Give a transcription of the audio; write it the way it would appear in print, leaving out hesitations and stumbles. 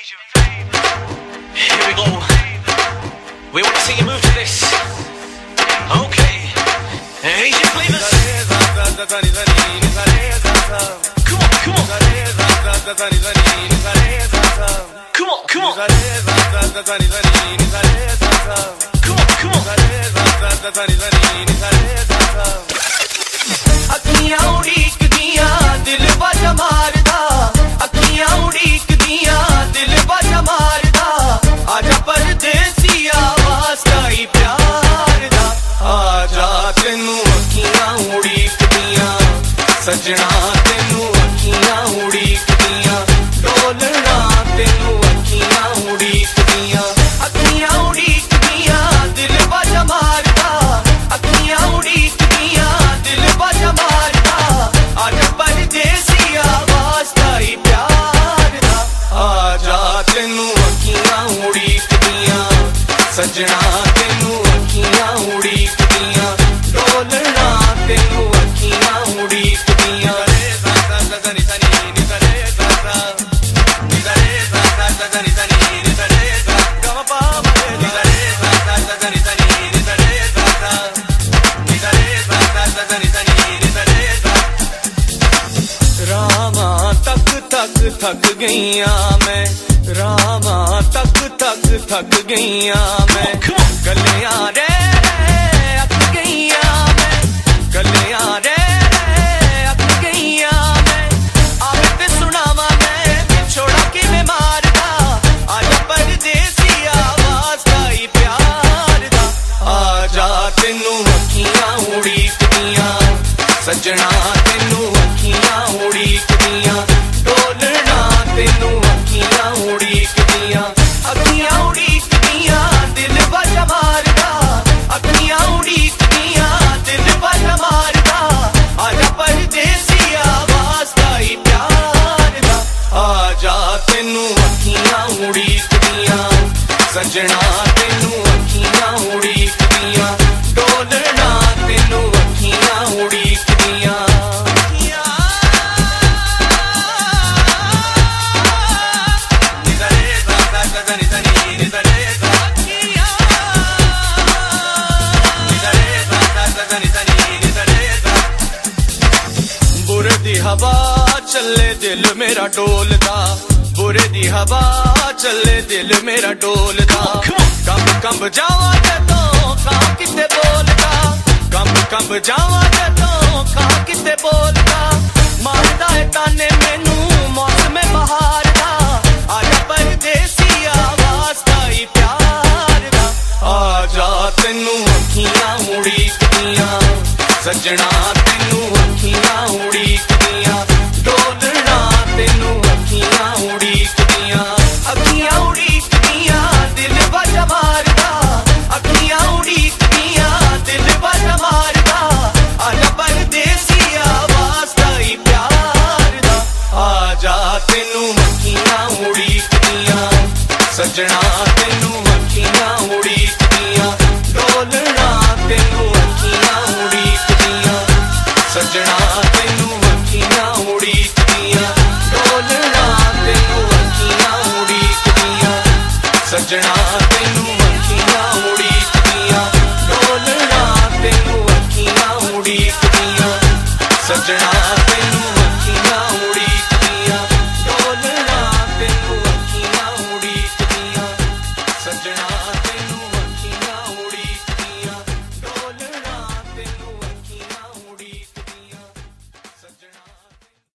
Here we go. We want to see you move to this. Okay. Asian flavors. Come on, come on. Come on, come on. Come on, come on. अखियां उड़ीक दियां दिल बाजा मारदा, अखियां उड़ीक दियां दिल बाजा मारदा, आजा परदेसिया वास्ता ही प्यार दा, आजा तेनू अखियां उड़ीक दियां सजना, तेनू अखियां उड़ीक दियां डोलना, तेनू अखियां उड़ीक दियां, अखियां उड़ीक दियां दिल बाजा मारदा, अखियां उड़ीक दियां दिल बाजा मारदा, आजा परदेसिया वास्ता ही प्यार दा, आजा तेनू अखियां उड़ीक दियां सजना, तेनू अखियां उड़ीक दियां डोलना, तेनू अखियां उड़ीक दियां थक गईया मैं रामा, तक थक गईया मैं, गलियां रे अक गईया मैं, गलियां रे अक गईया मैं, आवे ते सुनावा मैं छोड़ा कि मैं मारदा, आजा परदेसिया वास्ता ही प्यार दा, आजा तेनू अखियां उड़ीक दियां सजना, तेनू अखियां उड़ीक दियां डोलना, तेनू अखियां उड़ीक दियां, अखियां उड़ीक दियां दिल बाजा मारदा, अखियां उड़ीक दियां दिल बाजा मारदा, आजा परदेसिया वास्ता ही प्यार दा, आजा तेनू अखियां उड़ीक दियां सजना, तेनू अखियां उड़ीक दियां डोलना, तेनू अखियां उड़ीक दियां हवा चले दिल मेरा डोलदा, बुरे दी हवा चले दिल मेरा डोलदा, कंब कंब जावा जदों कां किते बोलदा, कंब कंब जावा जदों कां किते बोलदा, मारदा है ताने मैनू मौसमे बहार दा, आजा परदेसिया वास्ता ही प्यार दा, आजा तेनू अखियां उड़ीक दियां सजना, तेनू अखियां उड़ीक दियां डोलना, तेनू अखियां उड़ीक दियां, अखियां उड़ीक दियां दिल बाजा मारदा, अखियां उड़ीक दियां दिल बाजा मारदा, आजा परदेसिया वास्ता ही प्यार दा, आजा तेनू अखियां उड़ीक दियां सजना, तेनू अखियां उड़ीक दियां डोलना, तेनू अखियां उड़ीक दियां सजना, तेनू अखियां उड़ीक दियां डोलना, तेनू अखियां उड़ीक दियां सजना, तेनू